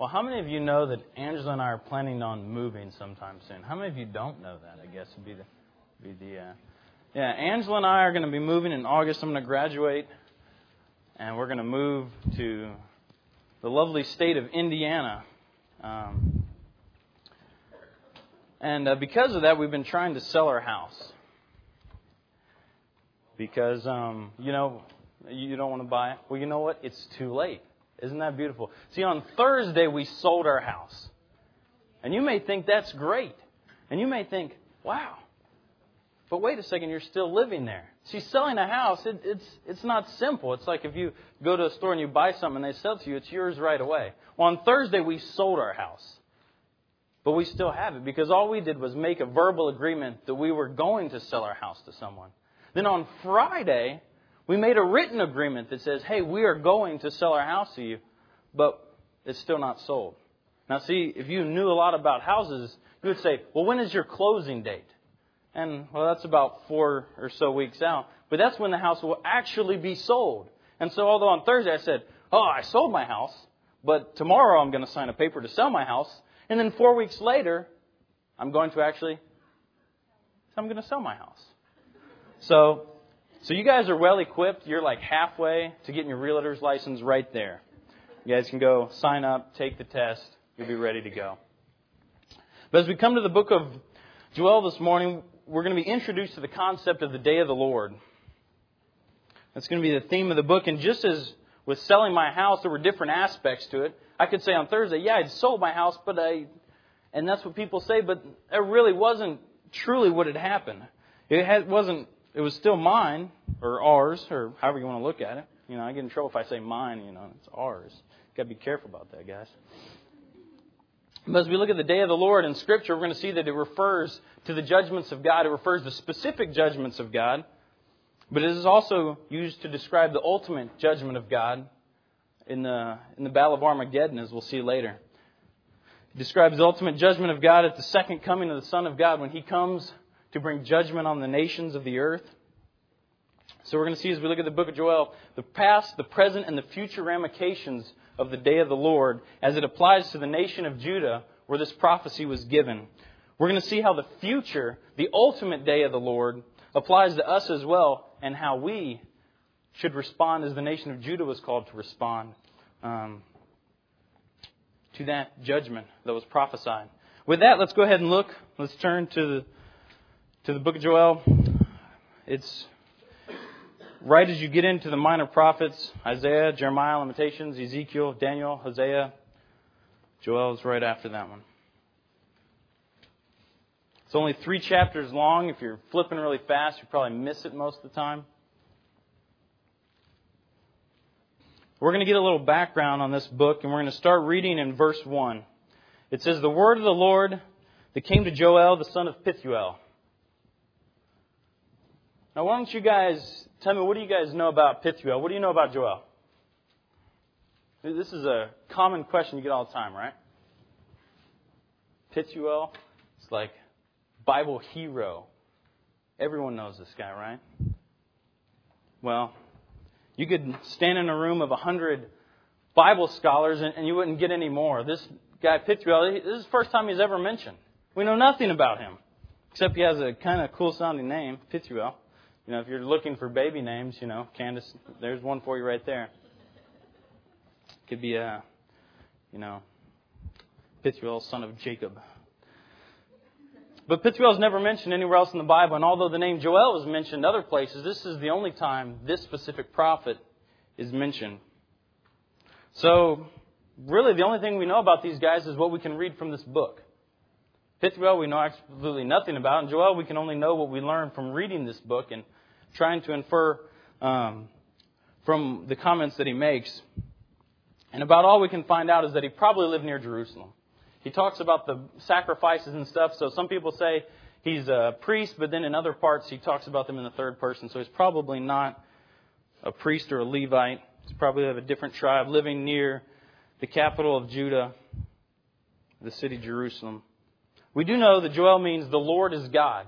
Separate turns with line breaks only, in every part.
Well, how many of you know that Angela and I are planning on moving sometime soon? How many of you don't know that? I guess would be the yeah. Angela and I are going to be moving in August. I'm going to graduate, and we're going to move to the lovely state of Indiana. And because of that, we've been trying to sell our house because you don't want to buy it. Well, you know what? It's too late. Isn't that beautiful? See, on Thursday, we sold our house. And you may think that's great. And you may think, wow. But wait a second, you're still living there. See, selling a house, it's not simple. It's like if you go to a store and you buy something and they sell it to you, it's yours right away. Well, on Thursday, we sold our house. But we still have it because all we did was make a verbal agreement that we were going to sell our house to someone. Then on Friday, we made a written agreement that says, hey, we are going to sell our house to you, but it's still not sold. Now, see, if you knew a lot about houses, you would say, well, when is your closing date? And, well, that's about 4 or so weeks out. But that's when the house will actually be sold. And so, although on Thursday I said, I sold my house, but tomorrow I'm going to sign a paper to sell my house. And then 4 weeks later, I'm going to sell my house. So you guys are well equipped. You're like halfway to getting your realtor's license right there. You guys can go sign up, take the test. You'll be ready to go. But as we come to the book of Joel this morning, we're going to be introduced to the concept of the day of the Lord. That's going to be the theme of the book. And just as with selling my house, there were different aspects to it. I could say on Thursday, I'd sold my house, and that's what people say, but it really wasn't truly what had happened. It was still mine, or ours, or however you want to look at it. I get in trouble if I say mine, it's ours. Got to be careful about that, guys. But as we look at the day of the Lord in Scripture, we're going to see that it refers to the judgments of God. It refers to specific judgments of God. But it is also used to describe the ultimate judgment of God in the Battle of Armageddon, as we'll see later. It describes the ultimate judgment of God at the second coming of the Son of God when He comes to bring judgment on the nations of the earth. So we're going to see as we look at the book of Joel, the past, the present, and the future ramifications of the day of the Lord as it applies to the nation of Judah where this prophecy was given. We're going to see how the future, the ultimate day of the Lord, applies to us as well and how we should respond as the nation of Judah was called to respond to that judgment that was prophesied. With that, let's go ahead and look. Let's turn to the book of Joel. It's right as you get into the minor prophets, Isaiah, Jeremiah, Lamentations, Ezekiel, Daniel, Hosea. Joel is right after that one. It's only 3 chapters long. If you're flipping really fast, you probably miss it most of the time. We're going to get a little background on this book, and we're going to start reading in verse 1. It says, the word of the Lord that came to Joel, the son of Pethuel. Now, why don't you guys tell me, what do you guys know about Pethuel? What do you know about Joel? This is a common question you get all the time, right? Pethuel, it's like Bible hero. Everyone knows this guy, right? Well, you could stand in a room of 100 Bible scholars and you wouldn't get any more. This guy, Pethuel, this is the first time he's ever mentioned. We know nothing about him, except he has a kind of cool sounding name, Pethuel. If you're looking for baby names, Candace, there's one for you right there. Could be Pethuel, son of Jacob. But Pethuel is never mentioned anywhere else in the Bible, and although the name Joel is mentioned other places, this is the only time this specific prophet is mentioned. So, really, the only thing we know about these guys is what we can read from this book. Pethuel, we know absolutely nothing about, and Joel, we can only know what we learn from reading this book and trying to infer from the comments that he makes. And about all we can find out is that he probably lived near Jerusalem. He talks about the sacrifices and stuff, so some people say he's a priest, but then in other parts he talks about them in the third person. So he's probably not a priest or a Levite. He's probably of a different tribe living near the capital of Judah, the city Jerusalem. We do know that Joel means the Lord is God.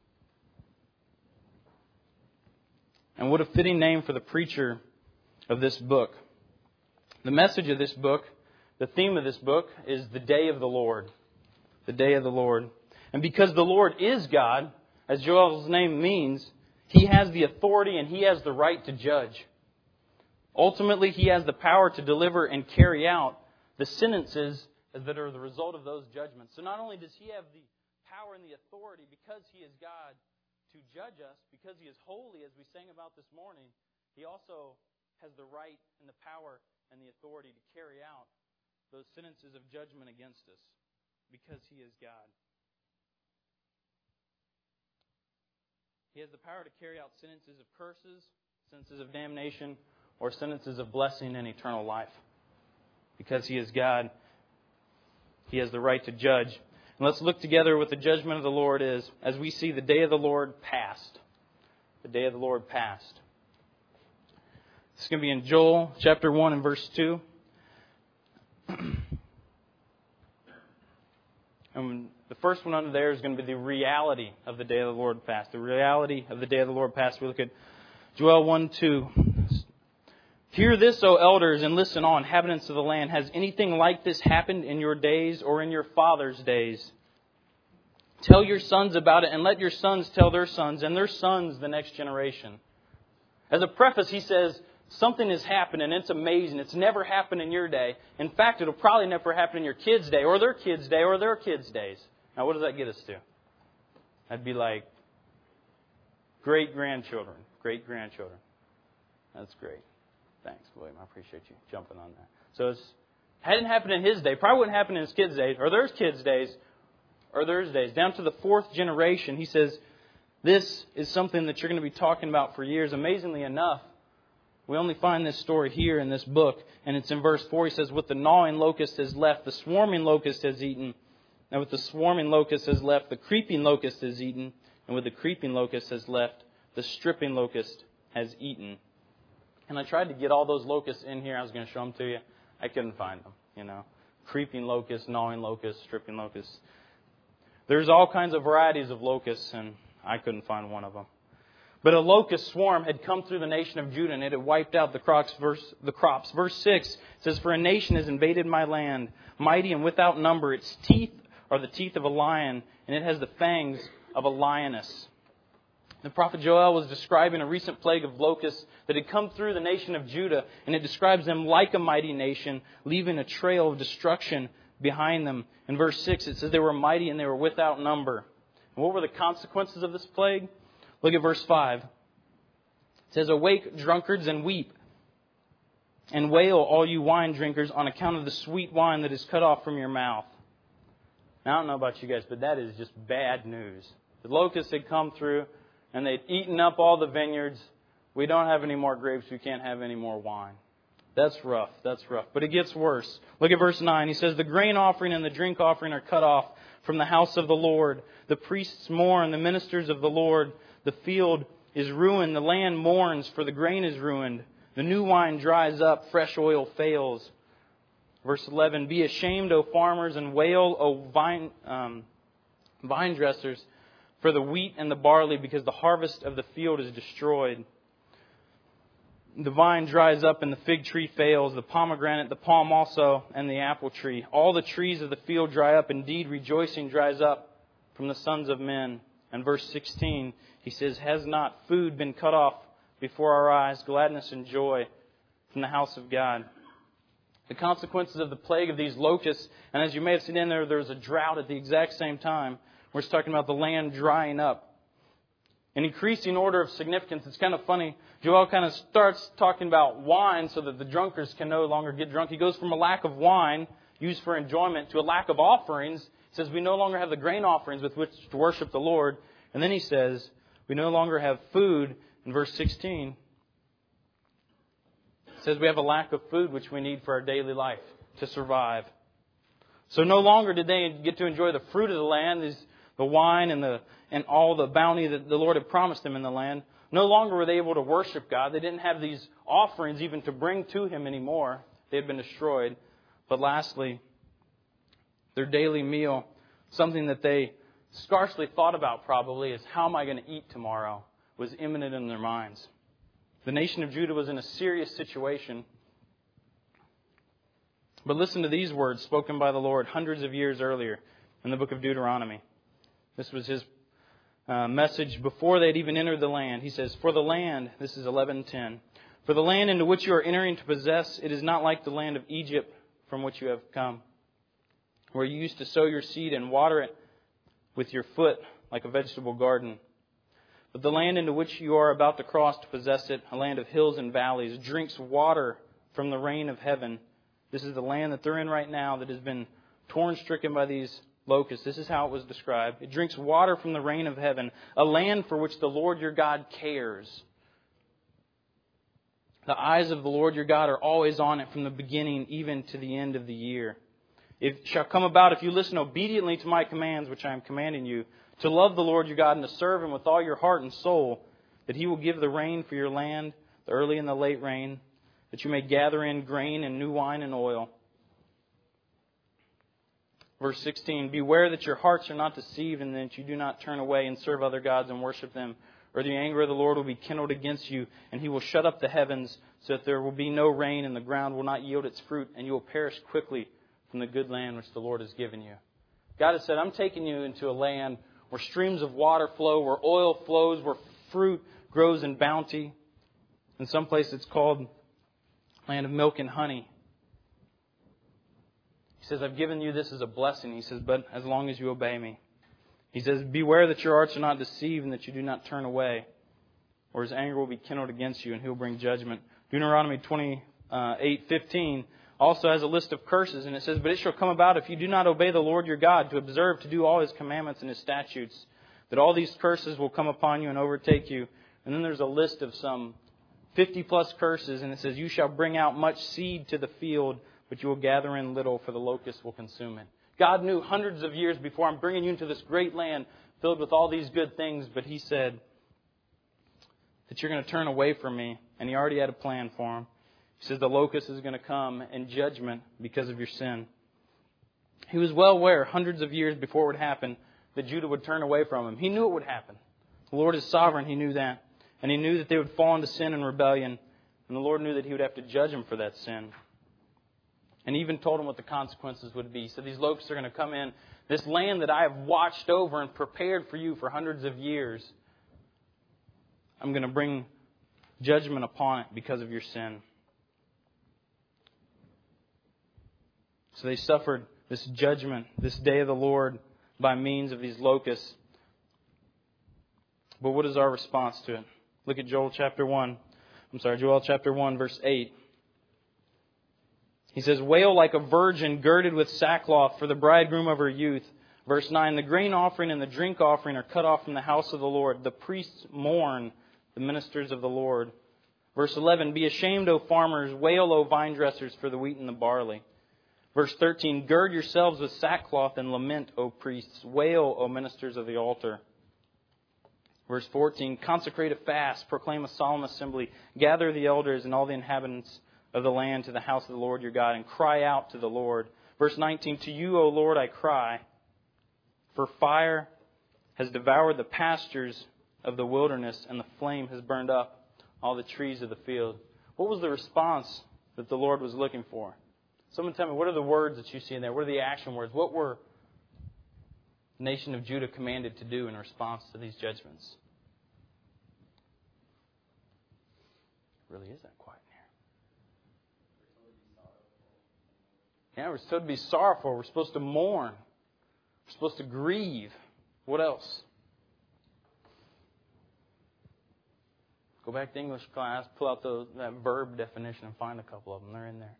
And what a fitting name for the preacher of this book. The message of this book The theme of this book is the day of the Lord. The day of the Lord. And because the Lord is God, as Joel's name means, He has the authority and He has the right to judge. Ultimately, He has the power to deliver and carry out the sentences that are the result of those judgments. So not only does He have the power and the authority because He is God to judge us, because He is holy, as we sang about this morning, He also has the right and the power and the authority to carry out those sentences of judgment against us because He is God. He has the power to carry out sentences of curses, sentences of damnation, or sentences of blessing and eternal life. Because He is God, He has the right to judge. And let's look together what the judgment of the Lord is as we see the day of the Lord past. The day of the Lord past. This is going to be in Joel chapter 1 and verse 2. And the first one under there is going to be the reality of the day of the Lord past. The reality of the day of the Lord past. We look at Joel 1:2. Hear this, O elders, and listen, all inhabitants of the land. Has anything like this happened in your days or in your fathers' days? Tell your sons about it, and let your sons tell their sons, and their sons the next generation. As a preface, he says, something has happened, and it's amazing. It's never happened in your day. In fact, it'll probably never happen in your kids' day, or their kids' day, or their kids' days. Now, what does that get us to? That'd be like great-grandchildren. Great-grandchildren. That's great. Thanks, William. I appreciate you jumping on that. So it hadn't happened in his day. Probably wouldn't happen in his kids' days, or their kids' days, or theirs days. Down to the fourth generation, he says, this is something that you're going to be talking about for years. Amazingly enough, we only find this story here in this book, and it's in verse 4. He says, what the gnawing locust has left, the swarming locust has eaten. And with the swarming locust has left, the creeping locust has eaten. And with the creeping locust has left, the stripping locust has eaten. And I tried to get all those locusts in here. I was going to show them to you. I couldn't find them, Creeping locusts, gnawing locusts, stripping locusts. There's all kinds of varieties of locusts, and I couldn't find one of them. But a locust swarm had come through the nation of Judah, and it had wiped out the crops. Verse 6 says, for a nation has invaded my land, mighty and without number. Its teeth are the teeth of a lion, and it has the fangs of a lioness. The prophet Joel was describing a recent plague of locusts that had come through the nation of Judah, and it describes them like a mighty nation, leaving a trail of destruction behind them. In verse 6, it says they were mighty and they were without number. And what were the consequences of this plague? Look at verse 5. It says, awake, drunkards, and weep, and wail, all you wine drinkers, on account of the sweet wine that is cut off from your mouth. Now, I don't know about you guys, but that is just bad news. The locusts had come through, and they'd eaten up all the vineyards. We don't have any more grapes. We can't have any more wine. That's rough. That's rough. But it gets worse. Look at verse 9. He says, the grain offering and the drink offering are cut off from the house of the Lord. The priests mourn, the ministers of the Lord. The field is ruined. The land mourns, for the grain is ruined. The new wine dries up. Fresh oil fails. Verse 11. Be ashamed, O farmers, and wail, O vine dressers, for the wheat and the barley, because the harvest of the field is destroyed. The vine dries up and the fig tree fails, the pomegranate, the palm also, and the apple tree. All the trees of the field dry up. Indeed, rejoicing dries up from the sons of men. And verse 16, he says, has not food been cut off before our eyes, gladness and joy from the house of God? The consequences of the plague of these locusts, and as you may have seen in there, there's a drought at the exact same time. We're talking about the land drying up. An increasing order of significance. It's kind of funny. Joel kind of starts talking about wine so that the drunkards can no longer get drunk. He goes from a lack of wine used for enjoyment to a lack of offerings. He says we no longer have the grain offerings with which to worship the Lord. And then he says we no longer have food. In verse 16, it says we have a lack of food which we need for our daily life to survive. So no longer did they get to enjoy the fruit of the land, the wine and all the bounty that the Lord had promised them in the land. No longer were they able to worship God. They didn't have these offerings even to bring to Him anymore. They had been destroyed. But lastly, their daily meal, something that they scarcely thought about probably, is how am I going to eat tomorrow, was imminent in their minds. The nation of Judah was in a serious situation. But listen to these words spoken by the Lord hundreds of years earlier in the book of Deuteronomy. This was His message before they'd even entered the land. He says, "For the land," this is 11:10, "for the land into which you are entering to possess, it is not like the land of Egypt from which you have come, where you used to sow your seed and water it with your foot like a vegetable garden. But the land into which you are about to cross to possess it, a land of hills and valleys, drinks water from the rain of heaven." This is the land that they're in right now that has been torn, stricken by these locusts. This is how it was described. "It drinks water from the rain of heaven, a land for which the Lord your God cares. The eyes of the Lord your God are always on it from the beginning even to the end of the year. It shall come about if you listen obediently to my commands, which I am commanding you, to love the Lord your God and to serve Him with all your heart and soul, that He will give the rain for your land, the early and the late rain, that you may gather in grain and new wine and oil." Verse 16, "Beware that your hearts are not deceived and that you do not turn away and serve other gods and worship them, or the anger of the Lord will be kindled against you, and He will shut up the heavens so that there will be no rain and the ground will not yield its fruit, and you will perish quickly from the good land which the Lord has given you." God has said, "I'm taking you into a land where streams of water flow, where oil flows, where fruit grows in bounty. In some places it's called land of milk and honey." He says, "I've given you this as a blessing." He says, "but as long as you obey me." He says, "Beware that your hearts are not deceived and that you do not turn away, or His anger will be kindled against you and He will bring judgment." Deuteronomy 28:15 also has a list of curses, and it says, "But it shall come about if you do not obey the Lord your God to observe to do all His commandments and His statutes, that all these curses will come upon you and overtake you." And then there's a list of some 50 plus curses, and it says, "You shall bring out much seed to the field, but you will gather in little, for the locusts will consume it." God knew hundreds of years before, "I'm bringing you into this great land filled with all these good things," but He said that you're going to turn away from me, and He already had a plan for them. He says the locust is going to come in judgment because of your sin. He was well aware hundreds of years before it would happen that Judah would turn away from Him. He knew it would happen. The Lord is sovereign. He knew that. And He knew that they would fall into sin and rebellion. And the Lord knew that He would have to judge them for that sin. And He even told them what the consequences would be. He said, "These locusts are going to come in. This land that I have watched over and prepared for you for hundreds of years, I'm going to bring judgment upon it because of your sin." So they suffered this judgment, this day of the Lord, by means of these locusts. But what is our response to it? Look at Joel chapter 1, verse 8. He says, "Wail like a virgin girded with sackcloth for the bridegroom of her youth." Verse 9, "The grain offering and the drink offering are cut off from the house of the Lord. The priests mourn, the ministers of the Lord." Verse 11, "Be ashamed, O farmers. Wail, O vine dressers, for the wheat and the barley." Verse 13, "Gird yourselves with sackcloth and lament, O priests. Wail, O ministers of the altar." Verse 14, "Consecrate a fast, proclaim a solemn assembly, gather the elders and all the inhabitants of the land to the house of the Lord your God, and cry out to the Lord." Verse 19, "To you, O Lord, I cry, for fire has devoured the pastures of the wilderness, and the flame has burned up all the trees of the field." What was the response that the Lord was looking for? Someone tell me, what are the words that you see in there? What are the action words? What were the nation of Judah commanded to do in response to these judgments? It really is that quiet in here. Yeah, we're supposed to be sorrowful. We're supposed to mourn. We're supposed to grieve. What else? Go back to English class, pull out that verb definition and find a couple of them. They're in there.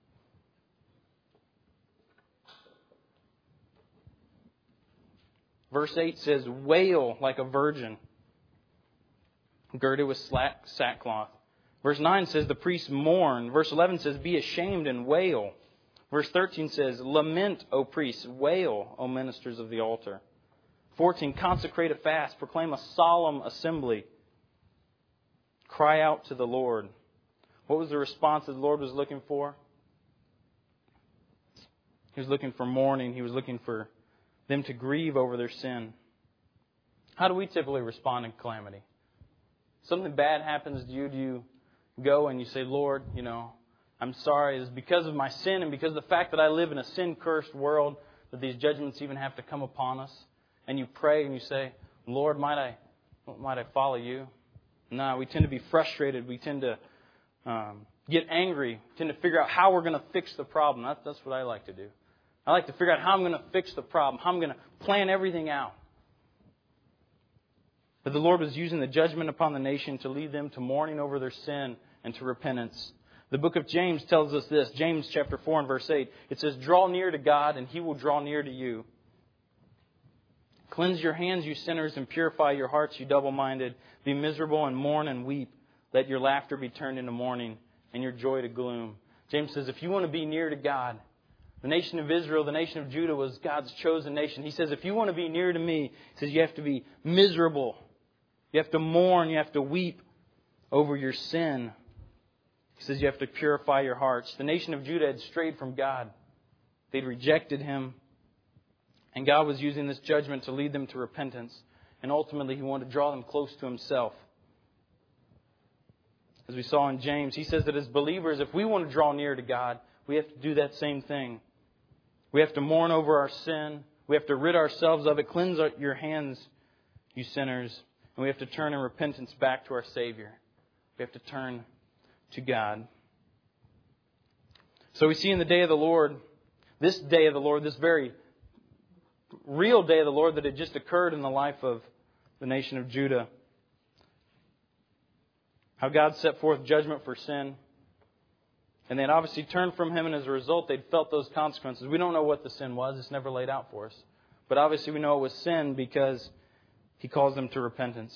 Verse 8 says, "Wail like a virgin, girded with sackcloth." Verse 9 says, "The priests mourn." Verse 11 says, "Be ashamed and wail." Verse 13 says, "Lament, O priests. Wail, O ministers of the altar." 14, "Consecrate a fast. Proclaim a solemn assembly. Cry out to the Lord." What was the response that the Lord was looking for? He was looking for mourning. He was looking for them to grieve over their sin. How do we typically respond in calamity? Something bad happens to you. Do you go and you say, "Lord, I'm sorry. It's because of my sin and because of the fact that I live in a sin-cursed world that these judgments even have to come upon us. And you pray and you say, Lord, might I follow you? No, we tend to be frustrated. We tend to get angry. We tend to figure out how we're going to fix the problem. That's what I like to do. I like to figure out how I'm going to fix the problem, how I'm going to plan everything out. But the Lord was using the judgment upon the nation to lead them to mourning over their sin and to repentance. The book of James tells us this. James chapter 4 and verse 8. It says, draw near to God and He will draw near to you. Cleanse your hands, you sinners, and purify your hearts, you double-minded. Be miserable and mourn and weep. Let your laughter be turned into mourning and your joy to gloom. James says, if you want to be near to God, the nation of Israel, the nation of Judah was God's chosen nation. He says, if you want to be near to me, he says you have to be miserable. You have to mourn. You have to weep over your sin. He says you have to purify your hearts. The nation of Judah had strayed from God. They'd rejected Him. And God was using this judgment to lead them to repentance. And ultimately, He wanted to draw them close to Himself. As we saw in James, he says that as believers, if we want to draw near to God, we have to do that same thing. We have to mourn over our sin. We have to rid ourselves of it. Cleanse your hands, you sinners. And we have to turn in repentance back to our Savior. We have to turn to God. So we see in the day of the Lord, this day of the Lord, this very real day of the Lord that had just occurred in the life of the nation of Judah, how God set forth judgment for sin. And they had obviously turned from Him, and as a result, they'd felt those consequences. We don't know what the sin was. It's never laid out for us. But obviously we know it was sin because He calls them to repentance.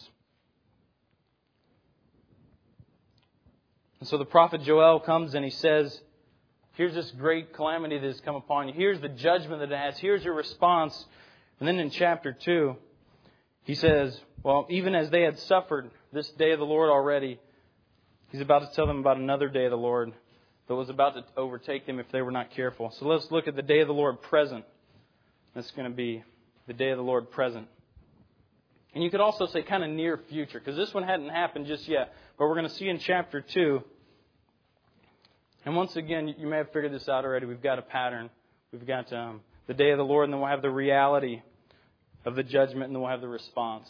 And so the prophet Joel comes and he says, here's this great calamity that has come upon you. Here's the judgment that it has. Here's your response. And then in chapter 2, he says, well, even as they had suffered this day of the Lord already, He's about to tell them about another day of the Lord that was about to overtake them if they were not careful. So let's look at the day of the Lord present. That's going to be the day of the Lord present. And you could also say kind of near future, because this one hadn't happened just yet. But we're going to see in chapter 2. And once again, you may have figured this out already. We've got a pattern. We've got the day of the Lord, and then we'll have the reality of the judgment, and then we'll have the response.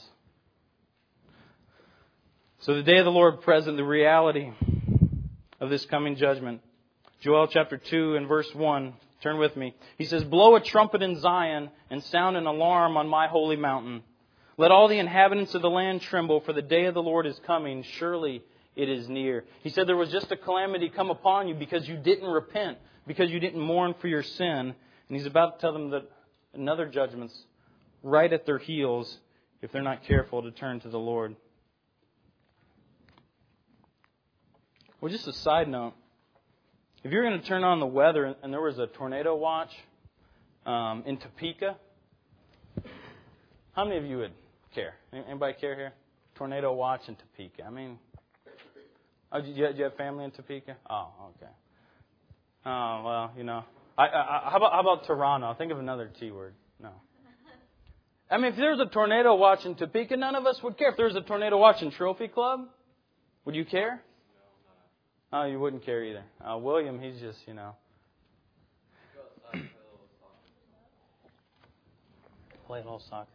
So the day of the Lord present, the reality of this coming judgment. Joel chapter 2 and verse 1. Turn with me. He says, blow a trumpet in Zion and sound an alarm on my holy mountain. Let all the inhabitants of the land tremble, for the day of the Lord is coming. Surely it is near. He said there was just a calamity come upon you because you didn't repent, because you didn't mourn for your sin. And He's about to tell them that another judgment's right at their heels if they're not careful to turn to the Lord. Well, just a side note. If you're going to turn on the weather and there was a tornado watch in Topeka, how many of you would care? Anybody care here? Tornado watch in Topeka. I mean, do you have family in Topeka? Oh, okay. Oh, well, you know. How about Toronto? Think of another T word. No. I mean, if there was a tornado watch in Topeka, none of us would care. If there was a tornado watch in Trophy Club, would you care? Oh, you wouldn't care either. William, he's just, you know. Play a little soccer.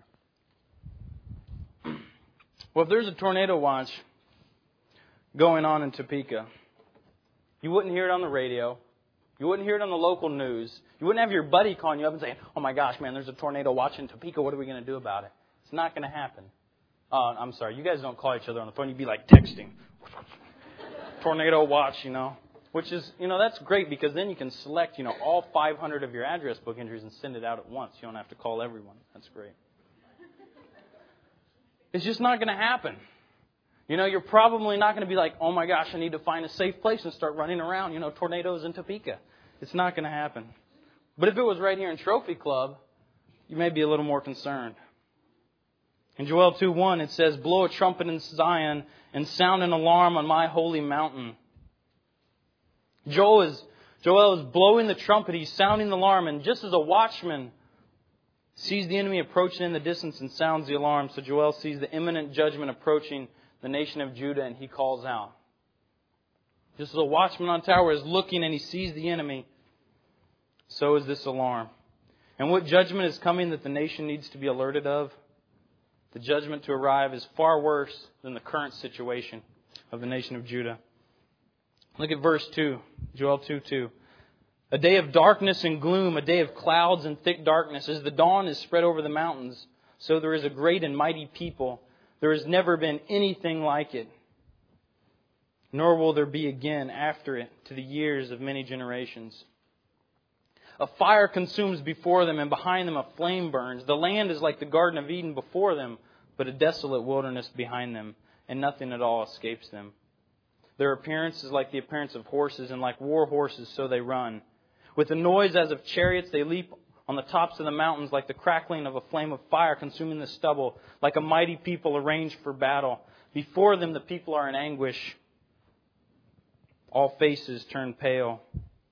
Well, if there's a tornado watch going on in Topeka, you wouldn't hear it on the radio. You wouldn't hear it on the local news. You wouldn't have your buddy calling you up and saying, oh my gosh, man, there's a tornado watch in Topeka. What are we going to do about it? It's not going to happen. I'm sorry. You guys don't call each other on the phone. You'd be like texting. Tornado watch, you know. Which is, you know, that's great because then you can select, you know, all 500 of your address book entries and send it out at once. You don't have to call everyone. That's great. It's just not going to happen. You know, you're probably not going to be like, oh my gosh, I need to find a safe place and start running around, you know, tornadoes in Topeka. It's not going to happen. But if it was right here in Trophy Club, you may be a little more concerned. In Joel 2:1, it says, blow a trumpet in Zion and sound an alarm on my holy mountain. Joel is blowing the trumpet. He's sounding the alarm. And just as a watchman sees the enemy approaching in the distance and sounds the alarm, so Joel sees the imminent judgment approaching the nation of Judah, and he calls out. Just as a watchman on a tower is looking and he sees the enemy, so is this alarm. And what judgment is coming that the nation needs to be alerted of? The judgment to arrive is far worse than the current situation of the nation of Judah. Look at verse 2, Joel 2:2. A day of darkness and gloom, a day of clouds and thick darkness. As the dawn is spread over the mountains, so there is a great and mighty people. There has never been anything like it, nor will there be again after it to the years of many generations. A fire consumes before them, and behind them a flame burns. The land is like the Garden of Eden before them, but a desolate wilderness behind them, and nothing at all escapes them. Their appearance is like the appearance of horses, and like war horses, so they run. With a noise as of chariots, they leap on the tops of the mountains, like the crackling of a flame of fire consuming the stubble, like a mighty people arranged for battle. Before them, the people are in anguish. All faces turn pale.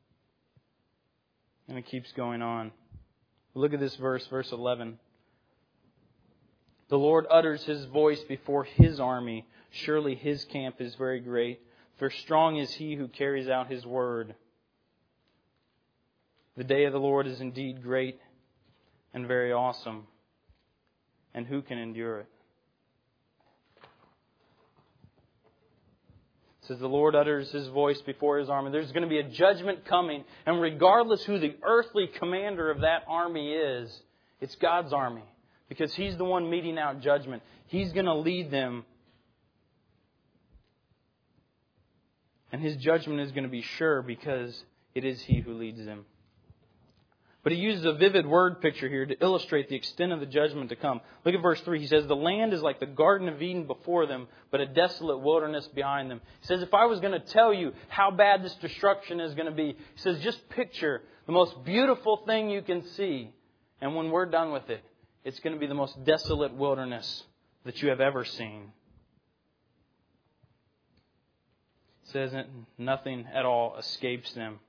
And it keeps going on. Look at this verse 11. The Lord utters His voice before His army. Surely His camp is very great. For strong is He who carries out His word. The day of the Lord is indeed great and very awesome. And who can endure it? It says the Lord utters His voice before His army. There's going to be a judgment coming. And regardless who the earthly commander of that army is, it's God's army. Because He's the one meting out judgment. He's going to lead them. And His judgment is going to be sure because it is He who leads them. But He uses a vivid word picture here to illustrate the extent of the judgment to come. Look at verse 3. He says, the land is like the Garden of Eden before them, but a desolate wilderness behind them. He says, if I was going to tell you how bad this destruction is going to be, He says, just picture the most beautiful thing you can see. And when we're done with it, it's going to be the most desolate wilderness that you have ever seen. It says that nothing at all escapes them.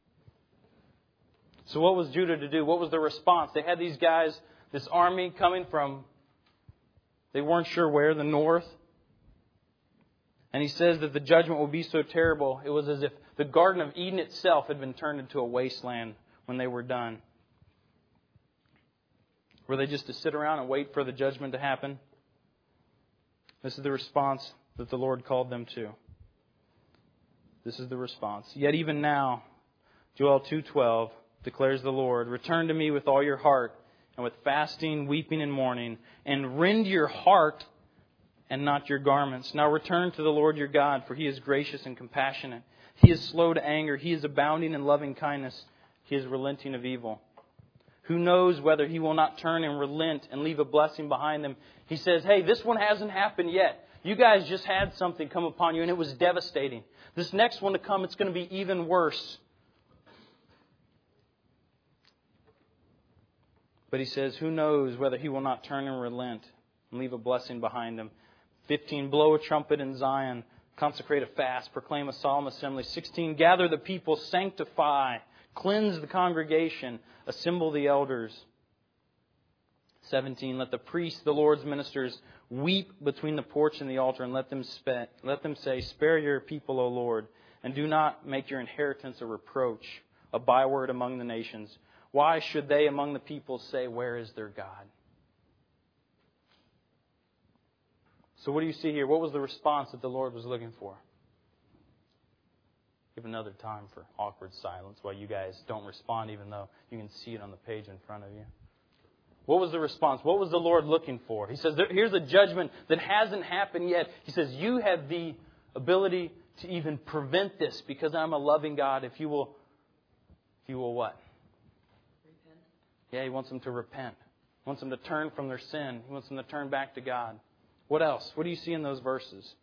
So what was Judah to do? What was their response? They had these guys, this army coming from, they weren't sure where, the north. And He says that the judgment will be so terrible, it was as if the Garden of Eden itself had been turned into a wasteland when they were done. Were they just to sit around and wait for the judgment to happen? This is the response that the Lord called them to. This is the response. Yet even now, Joel 2:12, declares the Lord, return to me with all your heart, and with fasting, weeping, and mourning, and rend your heart and not your garments. Now return to the Lord your God, for He is gracious and compassionate. He is slow to anger. He is abounding in loving kindness. He is relenting of evil. Who knows whether He will not turn and relent and leave a blessing behind them? He says, hey, this one hasn't happened yet. You guys just had something come upon you, and it was devastating. This next one to come, it's going to be even worse. But He says, who knows whether He will not turn and relent and leave a blessing behind Him. 15, blow a trumpet in Zion, consecrate a fast, proclaim a solemn assembly. 16, gather the people, sanctify, cleanse the congregation, assemble the elders. 17, let the priests, the Lord's ministers, weep between the porch and the altar, and let them say, spare your people, O Lord, and do not make your inheritance a reproach, a byword among the nations. Why should they among the people say, where is their God? So what do you see here? What was the response that the Lord was looking for? Give another time for awkward silence while you guys don't respond, even though you can see it on the page in front of you. What was the response? What was the Lord looking for? He says, here's a judgment that hasn't happened yet. He says, you have the ability to even prevent this because I'm a loving God. If you will what? Yeah, He wants them to repent. He wants them to turn from their sin. He wants them to turn back to God. What else? What do you see in those verses?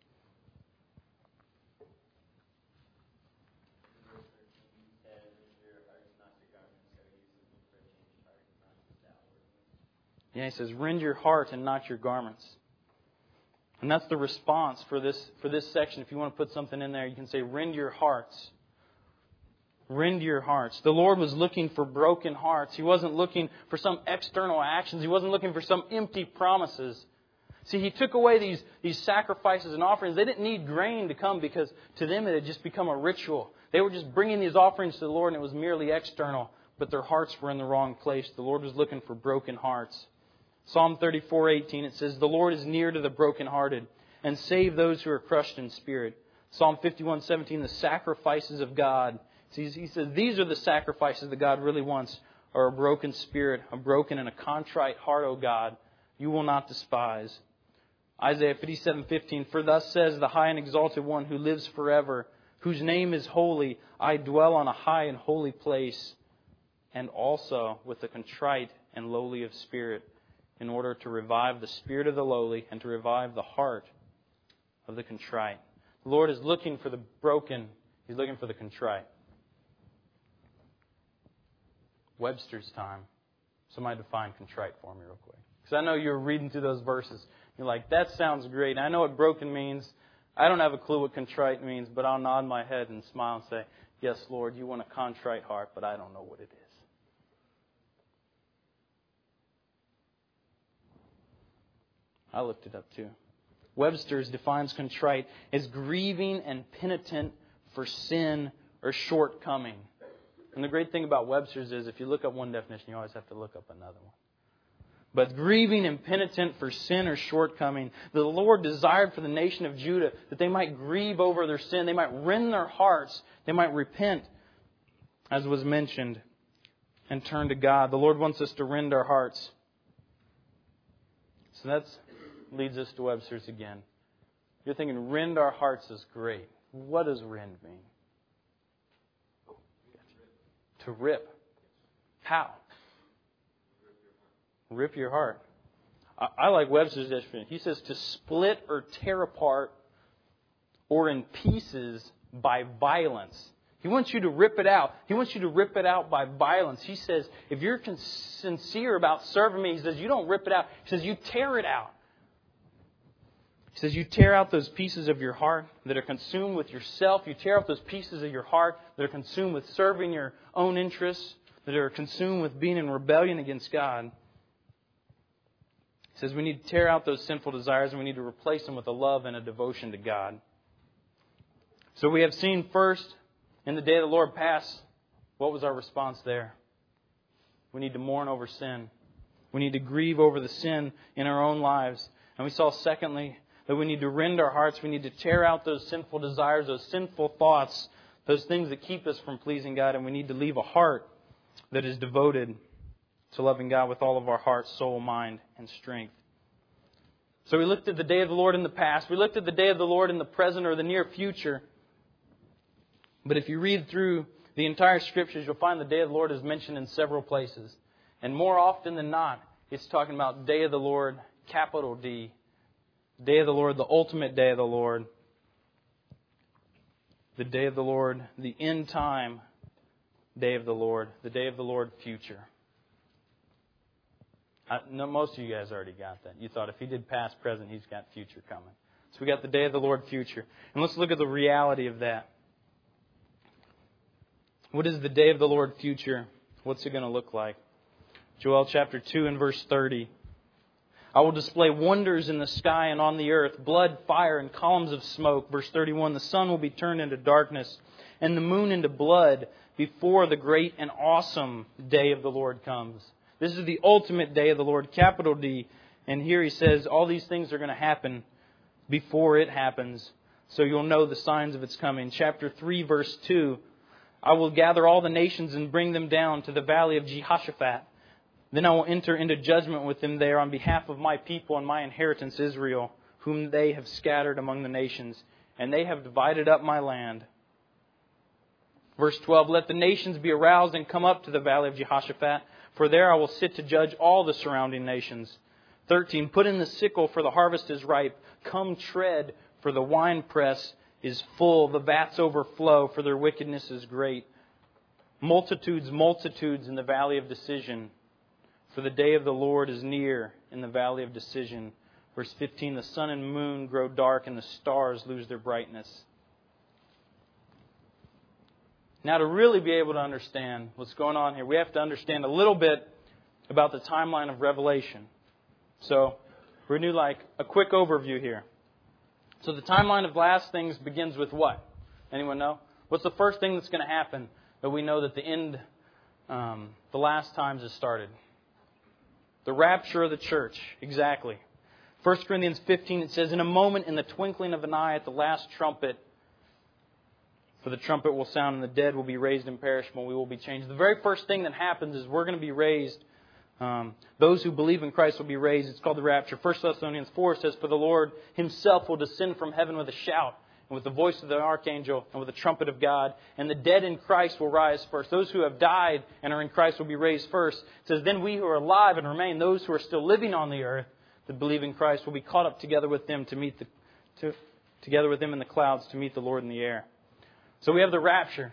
Yeah, He says, rend your heart and not your garments. And that's the response for this section. If you want to put something in there, you can say, rend your hearts. Rend your hearts. The Lord was looking for broken hearts. He wasn't looking for some external actions. He wasn't looking for some empty promises. See, He took away these sacrifices and offerings. They didn't need grain to come because to them it had just become a ritual. They were just bringing these offerings to the Lord and it was merely external, but their hearts were in the wrong place. The Lord was looking for broken hearts. Psalm 34:18, it says, "The Lord is near to the brokenhearted and save those who are crushed in spirit." Psalm 51:17, the sacrifices of God. See, he says these are the sacrifices that God really wants, are a broken spirit, a broken and a contrite heart, O God, you will not despise. Isaiah 57:15, "For thus says the high and exalted one who lives forever, whose name is holy, I dwell on a high and holy place, and also with the contrite and lowly of spirit, in order to revive the spirit of the lowly and to revive the heart of the contrite." The Lord is looking for the broken. He's looking for the contrite. Webster's time. Somebody define contrite for me real quick. Because I know you're reading through those verses. You're like, that sounds great. I know what broken means. I don't have a clue what contrite means, but I'll nod my head and smile and say, yes, Lord, you want a contrite heart, but I don't know what it is. I looked it up too. Webster's defines contrite as grieving and penitent for sin or shortcoming. And the great thing about Webster's is if you look up one definition, you always have to look up another one. But grieving and penitent for sin or shortcoming, the Lord desired for the nation of Judah that they might grieve over their sin, they might rend their hearts, they might repent, as was mentioned, and turn to God. The Lord wants us to rend our hearts. So that leads us to Webster's again. You're thinking, rend our hearts is great. What does rend mean? To rip. How? Rip your heart. I like Webster's definition. He says to split or tear apart or in pieces by violence. He wants you to rip it out. He wants you to rip it out by violence. He says, if you're sincere about serving me, he says, you don't rip it out. He says, you tear it out. He says, you tear out those pieces of your heart that are consumed with yourself. You tear out those pieces of your heart that are consumed with serving your own interests, that are consumed with being in rebellion against God. He says we need to tear out those sinful desires and we need to replace them with a love and a devotion to God. So we have seen first, in the day of the Lord past, what was our response there? We need to mourn over sin. We need to grieve over the sin in our own lives. And we saw, secondly, that we need to rend our hearts. We need to tear out those sinful desires, those sinful thoughts, those things that keep us from pleasing God. And we need to leave a heart that is devoted to loving God with all of our heart, soul, mind, and strength. So we looked at the day of the Lord in the past. We looked at the day of the Lord in the present or the near future. But if you read through the entire Scriptures, you'll find the day of the Lord is mentioned in several places. And more often than not, it's talking about day of the Lord, capital D. Day of the Lord, the ultimate day of the Lord. The day of the Lord, the end time day of the Lord. The day of the Lord future. Most of you guys already got that. You thought if he did past, present, he's got future coming. So we got the day of the Lord future. And let's look at the reality of that. What is the day of the Lord future? What's it going to look like? Joel chapter 2 and verse 30. I will display wonders in the sky and on the earth, blood, fire, and columns of smoke. Verse 31, the sun will be turned into darkness and the moon into blood before the great and awesome day of the Lord comes. This is the ultimate day of the Lord, capital D. And here he says all these things are going to happen before it happens. So you'll know the signs of its coming. Chapter 3, verse 2. I will gather all the nations and bring them down to the valley of Jehoshaphat. Then I will enter into judgment with them there on behalf of my people and my inheritance Israel, whom they have scattered among the nations. And they have divided up my land. Verse 12, let the nations be aroused and come up to the valley of Jehoshaphat, for there I will sit to judge all the surrounding nations. 13, put in the sickle, for the harvest is ripe. Come tread, for the winepress is full. The vats overflow, for their wickedness is great. Multitudes, multitudes in the valley of decision. For the day of the Lord is near in the valley of decision. Verse 15, the sun and moon grow dark and the stars lose their brightness. Now, to really be able to understand what's going on here, we have to understand a little bit about the timeline of Revelation. So, We're going to do like a quick overview here. So the timeline of last things begins with what? Anyone know? What's the first thing that's going to happen that we know that the end, the last times has started? The rapture of the church. Exactly. 1 Corinthians 15, it says, in a moment, in the twinkling of an eye, at the last trumpet, for the trumpet will sound and the dead will be raised imperishable, we will be changed. The very first thing that happens is we're going to be raised. Those who believe in Christ will be raised. It's called the rapture. 1 Thessalonians 4 says, for the Lord Himself will descend from heaven with a shout, and with the voice of the archangel, and with the trumpet of God. And the dead in Christ will rise first. Those who have died and are in Christ will be raised first. It says, then we who are alive and remain, those who are still living on the earth, that believe in Christ, will be caught up together with them together with them in the clouds to meet the Lord in the air. So we have the rapture.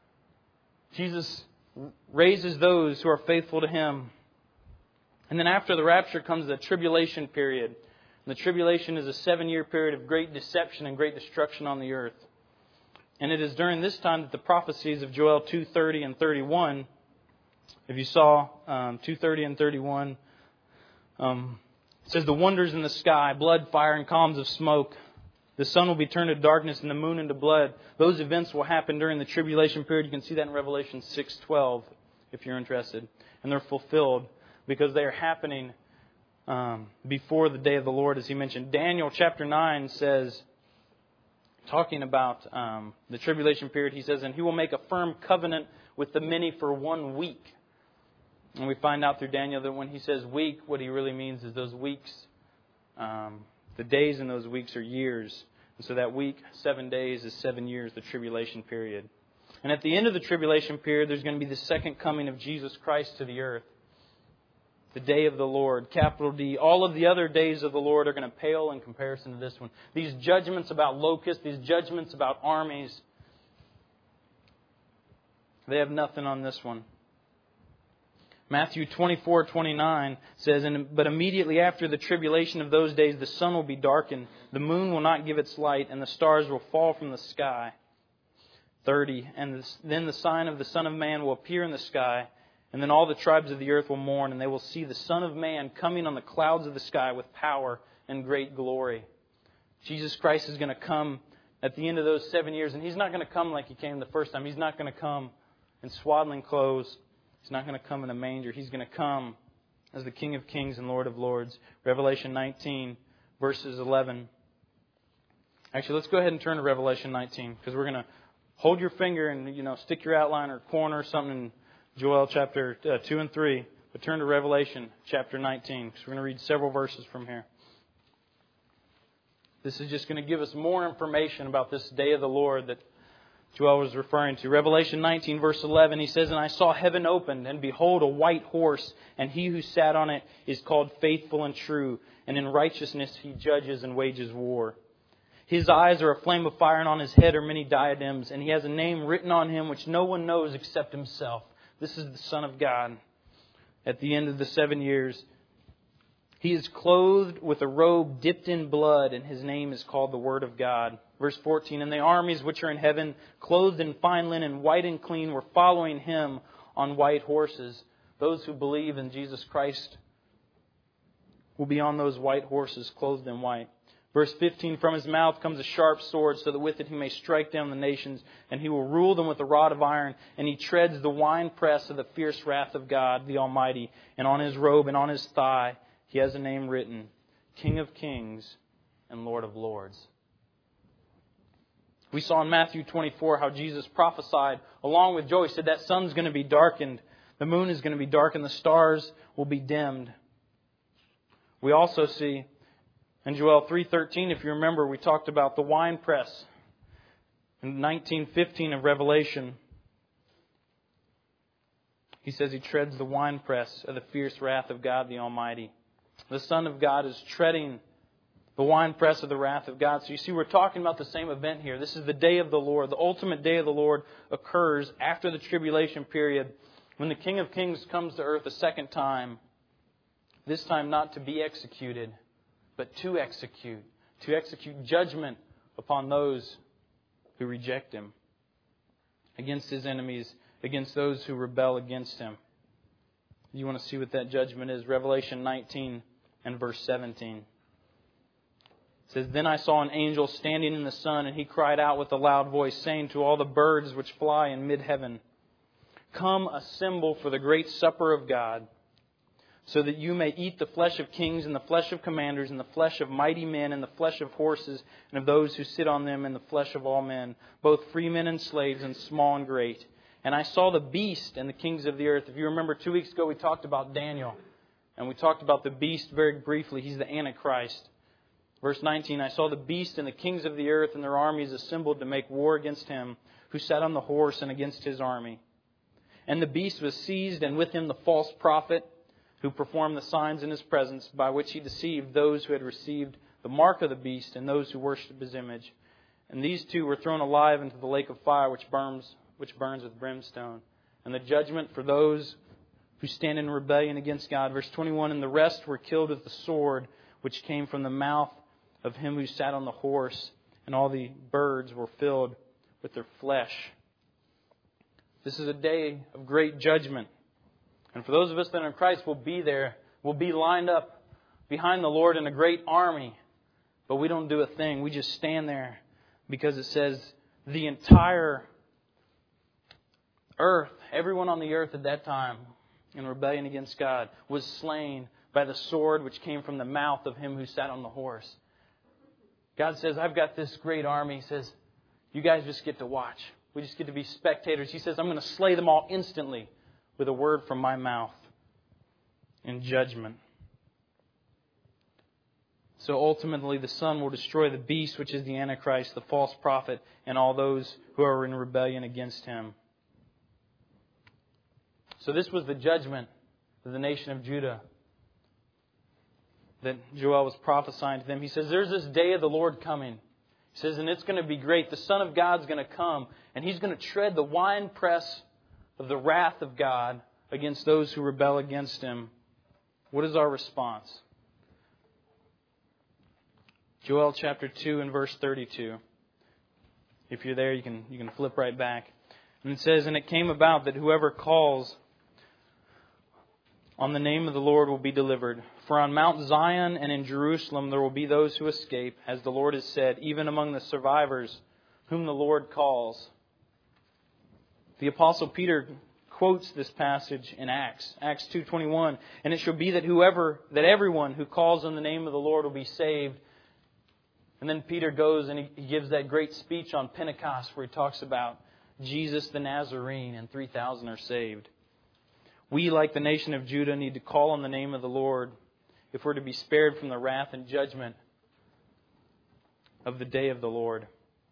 Jesus raises those who are faithful to Him. And then after the rapture comes the tribulation period. And the tribulation is a 7-year period of great deception and great destruction on the earth. And it is during this time that the prophecies of Joel 2:30 and 31, if you saw 2:30 and 31, it says, the wonders in the sky, blood, fire, and columns of smoke. The sun will be turned to darkness and the moon into blood. Those events will happen during the tribulation period. You can see that in Revelation 6:12 if you're interested. And they're fulfilled because they are happening before the day of the Lord, as He mentioned. Daniel chapter 9 says, talking about the tribulation period, he says, and He will make a firm covenant with the many for 1 week. And we find out through Daniel that when he says week, what he really means is those weeks, the days in those weeks are years. And so that week, 7 days, is 7 years, the tribulation period. And at the end of the tribulation period, there's going to be the second coming of Jesus Christ to the earth. The day of the Lord, capital D. All of the other days of the Lord are going to pale in comparison to this one. These judgments about locusts, these judgments about armies, they have nothing on this one. Matthew 24:29 says, but immediately after the tribulation of those days, the sun will be darkened, the moon will not give its light, and the stars will fall from the sky. 30, and then the sign of the Son of Man will appear in the sky, and then all the tribes of the earth will mourn, and they will see the Son of Man coming on the clouds of the sky with power and great glory. Jesus Christ is going to come at the end of those 7 years, and He's not going to come like He came the first time. He's not going to come in swaddling clothes. He's not going to come in a manger. He's going to come as the King of Kings and Lord of Lords. Revelation 19, verses 11. Actually, let's go ahead and turn to Revelation 19, because we're going to hold your finger and stick your outline or corner or something in Joel chapter 2 and 3. But turn to Revelation chapter 19, because we're going to read several verses from here. This is just going to give us more information about this day of the Lord that Joel was referring to. Revelation 19, verse 11, he says, and I saw heaven opened, and behold, a white horse, and He who sat on it is called Faithful and True, and in righteousness He judges and wages war. His eyes are a flame of fire, and on His head are many diadems, and He has a name written on Him which no one knows except Himself. This is the Son of God. At the end of the 7 years, He is clothed with a robe dipped in blood, and His name is called the Word of God. Verse 14, and the armies which are in heaven, clothed in fine linen, white and clean, were following Him on white horses. Those who believe in Jesus Christ will be on those white horses, clothed in white. Verse 15, from His mouth comes a sharp sword, so that with it He may strike down the nations, and He will rule them with a rod of iron, and He treads the winepress of the fierce wrath of God, the Almighty. And on His robe and on His thigh He has a name written, King of Kings and Lord of Lords. We saw in Matthew 24 how Jesus prophesied, along with Joel. He said that sun's going to be darkened, the moon is going to be darkened, the stars will be dimmed. We also see in Joel 3:13, if you remember, we talked about the winepress. In 19:15 of Revelation, he says He treads the winepress of the fierce wrath of God the Almighty. The Son of God is treading the winepress of the wrath of God. So you see, we're talking about the same event here. This is the day of the Lord. The ultimate day of the Lord occurs after the tribulation period, when the King of Kings comes to earth a second time. This time not to be executed, but to execute judgment upon those who reject Him, against His enemies, against those who rebel against Him. You want to see what that judgment is? Revelation 19 and verse 17. It says, Then I saw an angel standing in the sun, and he cried out with a loud voice, saying to all the birds which fly in mid-heaven, Come, assemble for the great supper of God, so that you may eat the flesh of kings, and the flesh of commanders, and the flesh of mighty men, and the flesh of horses, and of those who sit on them, and the flesh of all men, both free men and slaves, and small and great. And I saw the beast and the kings of the earth. If you remember 2 weeks ago we talked about Daniel, and we talked about the beast very briefly. He's the Antichrist. Verse 19, I saw the beast and the kings of the earth and their armies assembled to make war against him who sat on the horse and against his army. And the beast was seized, and with him the false prophet who performed the signs in his presence, by which he deceived those who had received the mark of the beast and those who worshipped his image. And these two were thrown alive into the lake of fire which burns with brimstone. And the judgment for those who stand in rebellion against God. Verse 21, And the rest were killed with the sword which came from the mouth of him who sat on the horse, and all the birds were filled with their flesh. This is a day of great judgment. And for those of us that are in Christ, we'll be there. We'll be lined up behind the Lord in a great army. But we don't do a thing. We just stand there because it says the entire earth, everyone on the earth at that time in rebellion against God, was slain by the sword which came from the mouth of him who sat on the horse. God says, I've got this great army. He says, you guys just get to watch. We just get to be spectators. He says, I'm going to slay them all instantly with a word from my mouth in judgment. So ultimately the Son will destroy the beast, which is the Antichrist, the false prophet, and all those who are in rebellion against him. So this was the judgment of the nation of Judah that Joel was prophesying to them. He says, there's this day of the Lord coming. He says, and it's going to be great. The Son of God's going to come, and He's going to tread the winepress of the wrath of God against those who rebel against Him. What is our response? Joel chapter 2 and verse 32. If you're there, you can flip right back. And it says, And it came about that whoever calls on the name of the Lord will be delivered. For on Mount Zion and in Jerusalem there will be those who escape, as the Lord has said, even among the survivors whom the Lord calls. The Apostle Peter quotes this passage in Acts 2:21. And it shall be that everyone who calls on the name of the Lord will be saved. And then Peter goes and he gives that great speech on Pentecost where he talks about Jesus the Nazarene, and 3,000 are saved. We, like the nation of Judah, need to call on the name of the Lord if we're to be spared from the wrath and judgment of the day of the Lord.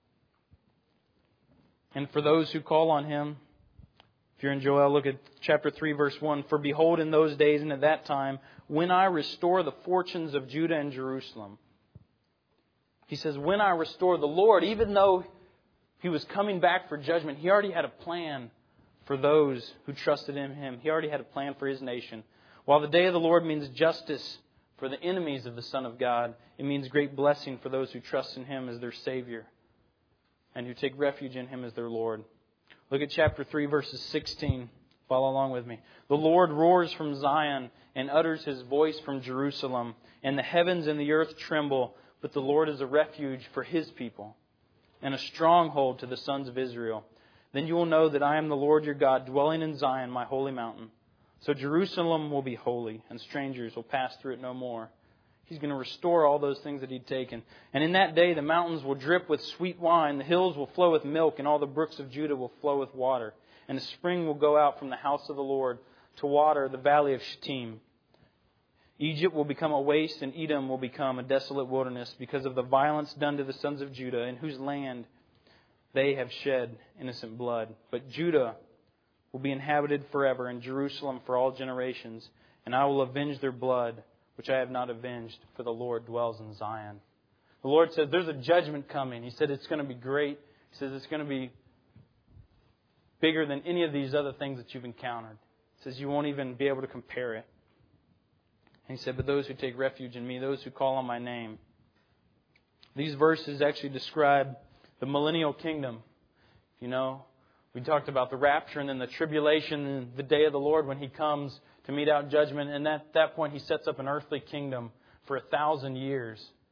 And for those who call on Him, if you're in Joel, look at chapter 3, verse 1. For behold, in those days and at that time, when I restore the fortunes of Judah and Jerusalem. He says, when I restore, the Lord, even though He was coming back for judgment, He already had a plan for those who trusted in Him. He already had a plan for His nation. While the day of the Lord means justice for the enemies of the Son of God, it means great blessing for those who trust in Him as their Savior and who take refuge in Him as their Lord. Look at chapter 3, verses 16. Follow along with me. The Lord roars from Zion and utters His voice from Jerusalem, and the heavens and the earth tremble, but the Lord is a refuge for His people and a stronghold to the sons of Israel. Then you will know that I am the Lord your God, dwelling in Zion, my holy mountain. So Jerusalem will be holy, and strangers will pass through it no more. He's going to restore all those things that He'd taken. And in that day the mountains will drip with sweet wine, the hills will flow with milk, and all the brooks of Judah will flow with water. And a spring will go out from the house of the Lord to water the valley of Shittim. Egypt will become a waste, and Edom will become a desolate wilderness because of the violence done to the sons of Judah, in whose land they have shed innocent blood. But Judah will be inhabited forever, and Jerusalem for all generations. And I will avenge their blood, which I have not avenged, for the Lord dwells in Zion. The Lord said, there's a judgment coming. He said it's going to be great. He says it's going to be bigger than any of these other things that you've encountered. He says you won't even be able to compare it. And He said, but those who take refuge in Me, those who call on My name. These verses actually describe the millennial kingdom. You know, we talked about the rapture and then the tribulation and the day of the Lord when He comes to mete out judgment. And at that point He sets up an earthly kingdom for 1,000 years.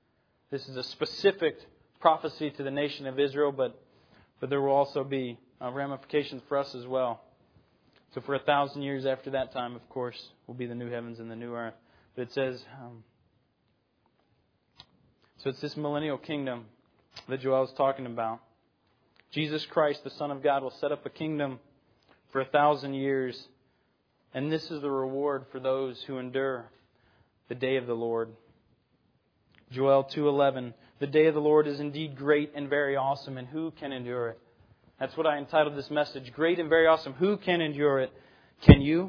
This is a specific prophecy to the nation of Israel, but there will also be ramifications for us as well. So for 1,000 years after that time, of course, will be the new heavens and the new earth. But it says, so it's this millennial kingdom that Joel is talking about. Jesus Christ, the Son of God, will set up a kingdom for 1,000 years. And this is the reward for those who endure the day of the Lord. Joel 2:11, the day of the Lord is indeed great and very awesome, and who can endure it? That's what I entitled this message, Great and Very Awesome. Who can endure it? Can you?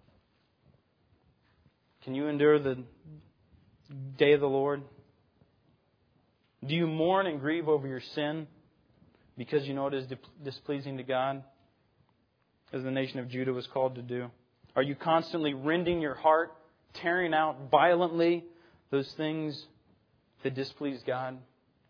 Can you endure the day of the Lord? Do you mourn and grieve over your sin because you know it is displeasing to God, as the nation of Judah was called to do? Are you constantly rending your heart, tearing out violently those things that displease God?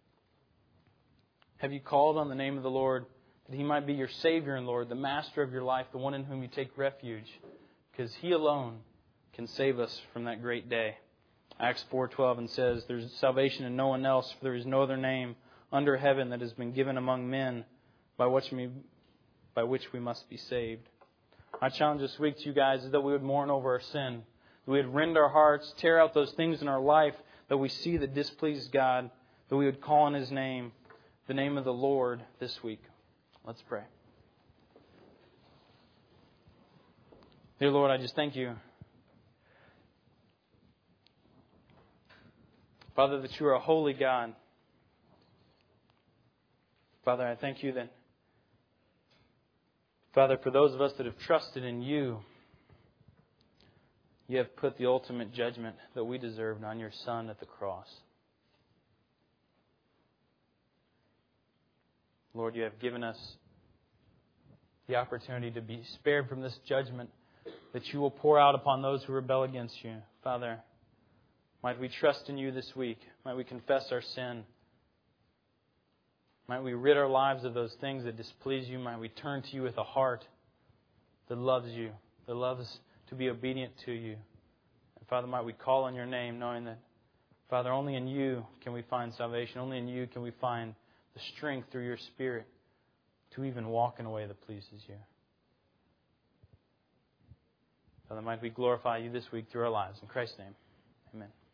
Have you called on the name of the Lord that He might be your Savior and Lord, the Master of your life, the one in whom you take refuge? Because He alone can save us from that great day. Acts 4:12 and says, there's salvation in no one else, for there is no other name under heaven that has been given among men by which we must be saved. My challenge this week to you guys is that we would mourn over our sin, that we would rend our hearts, tear out those things in our life that we see that displease God, that we would call on His name, the name of the Lord, this week. Let's pray. Dear Lord, I just thank You, Father, that You are a holy God. Father, I thank You that, Father, for those of us that have trusted in You, You have put the ultimate judgment that we deserved on Your Son at the cross. Lord, You have given us the opportunity to be spared from this judgment that You will pour out upon those who rebel against You. Father, might we trust in You this week. Might we confess our sin. Might we rid our lives of those things that displease You. Might we turn to You with a heart that loves You, that loves to be obedient to You. And Father, might we call on Your name, knowing that, Father, only in You can we find salvation. Only in You can we find the strength through Your Spirit to even walk in a way that pleases You. Father, might we glorify You this week through our lives. In Christ's name, amen.